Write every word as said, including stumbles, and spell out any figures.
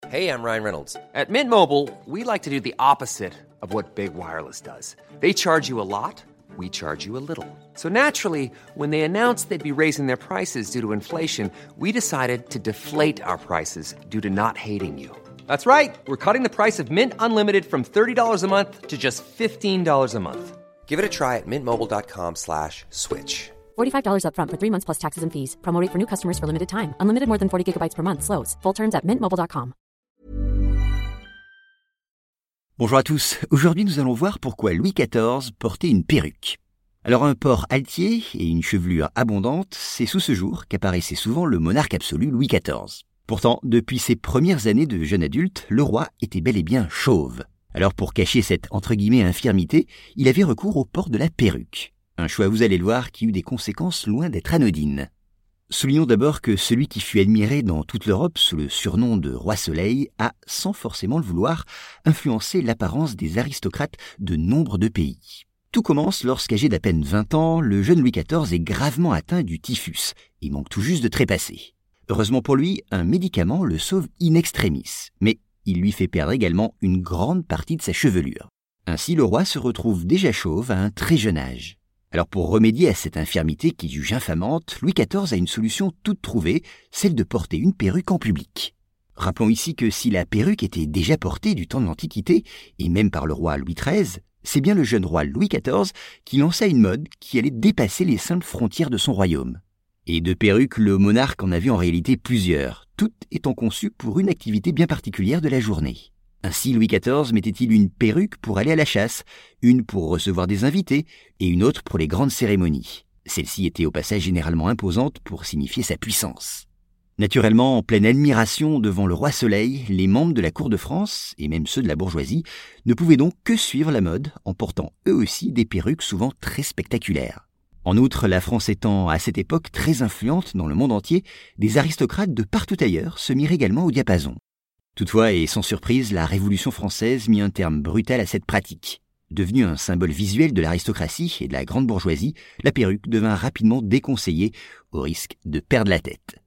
Hey, I'm Ryan Reynolds. At Mint Mobile, we like to do the opposite of what Big Wireless does. They charge you a lot, we charge you a little. So naturally, when they announced they'd be raising their prices due to inflation, we decided to deflate our prices due to not hating you. That's right. We're cutting the price of Mint Unlimited from thirty dollars a month to just fifteen dollars a month. Give it a try at mintmobile.com slash switch. forty-five dollars up front for three months plus taxes and fees. Promo rate for new customers for limited time. Unlimited more than forty gigabytes per month. Slows full terms at mint mobile dot com. Bonjour à tous, aujourd'hui nous allons voir pourquoi Louis quatorze portait une perruque. Alors un port altier et une chevelure abondante, c'est sous ce jour qu'apparaissait souvent le monarque absolu Louis quatorze. Pourtant, depuis ses premières années de jeune adulte, le roi était bel et bien chauve. Alors pour cacher cette entre guillemets infirmité, il avait recours au port de la perruque. Un choix, vous allez le voir, qui eut des conséquences loin d'être anodines. Soulignons d'abord que celui qui fut admiré dans toute l'Europe sous le surnom de Roi Soleil a, sans forcément le vouloir, influencé l'apparence des aristocrates de nombre de pays. Tout commence lorsqu'âgé d'à peine vingt ans, le jeune Louis quatorze est gravement atteint du typhus et manque tout juste de trépasser. Heureusement pour lui, un médicament le sauve in extremis, mais il lui fait perdre également une grande partie de sa chevelure. Ainsi, le roi se retrouve déjà chauve à un très jeune âge. Alors pour remédier à cette infirmité qu'il juge infamante, Louis quatorze a une solution toute trouvée, celle de porter une perruque en public. Rappelons ici que si la perruque était déjà portée du temps de l'Antiquité, et même par le roi Louis treize, c'est bien le jeune roi Louis quatorze qui lança une mode qui allait dépasser les simples frontières de son royaume. Et de perruques, le monarque en avait en réalité plusieurs, toutes étant conçues pour une activité bien particulière de la journée. Ainsi, Louis quatorze mettait-il une perruque pour aller à la chasse, une pour recevoir des invités et une autre pour les grandes cérémonies. Celle-ci était au passage généralement imposante pour signifier sa puissance. Naturellement, en pleine admiration devant le roi Soleil, les membres de la cour de France, et même ceux de la bourgeoisie, ne pouvaient donc que suivre la mode en portant eux aussi des perruques souvent très spectaculaires. En outre, la France étant à cette époque très influente dans le monde entier, des aristocrates de partout ailleurs se mirent également au diapason. Toutefois, et sans surprise, la Révolution française mit un terme brutal à cette pratique. Devenue un symbole visuel de l'aristocratie et de la grande bourgeoisie, la perruque devint rapidement déconseillée au risque de perdre la tête.